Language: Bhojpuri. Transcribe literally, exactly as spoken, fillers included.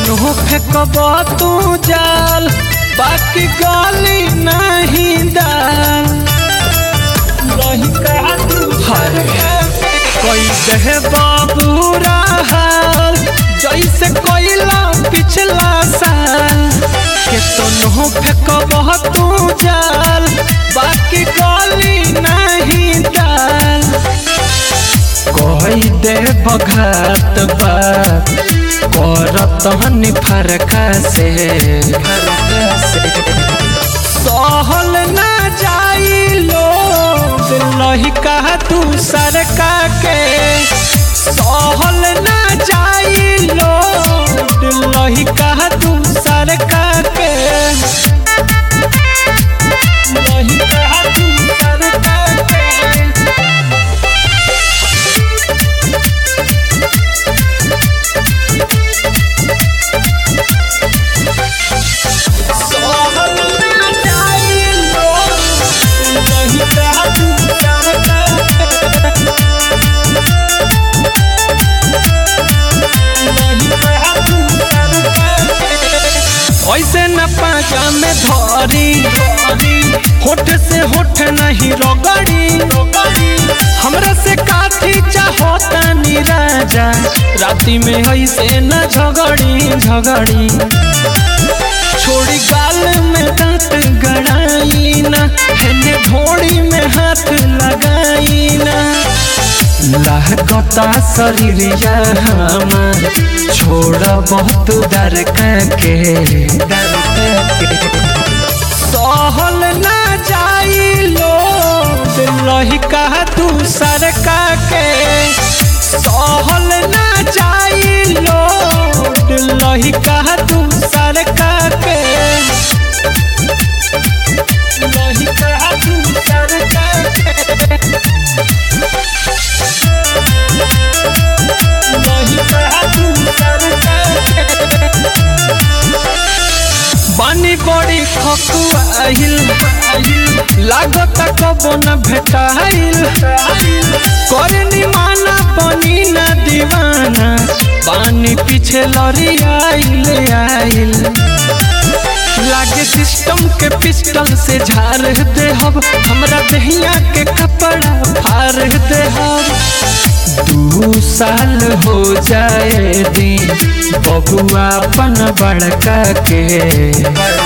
तनो फेंकब तू जाल बाकी गली नहीं दाल कोई देह बाबूरा हाल जैसे कोयला पिछला साल के तनो फेंकब तू जाल बाकी गली नहीं दाल कोई दे बघात बात करत हनी फरका से सहल ना जाई लोग लहिका तू सरका के सहल ना जाई लोग लहिका तू सरका के लहिका तू सरका के ऐसे न पाजा में धरी होठ से होठ नहीं रगड़ी हमरा से काठी चाहता नी राजा राती में ऐसे न झगड़ी झगड़ी छोड़ी गाल में दांत गड़ाई ना हेने ढोड़ी में हाथ लगाई ना लहकता शरीरिया हमार छोड़ बहुत डर के सहल ना जाई लोग लहिका तू सरका के सहल ना जाई लोग लहिका तू सरका के लहिका तू सरका के बानी बड़ी खकुआइल लागत कबो न भेटाइल करनी माना बनी न दीवाना बानी पीछे लड़ी आइल आइल लागे सिस्टम के पिस्टल से झाड़ दे हब हमरा दहिया के कपड़ा फाड़ दे हब दू साल हो जाए दिन बबुआ अपन बड़का के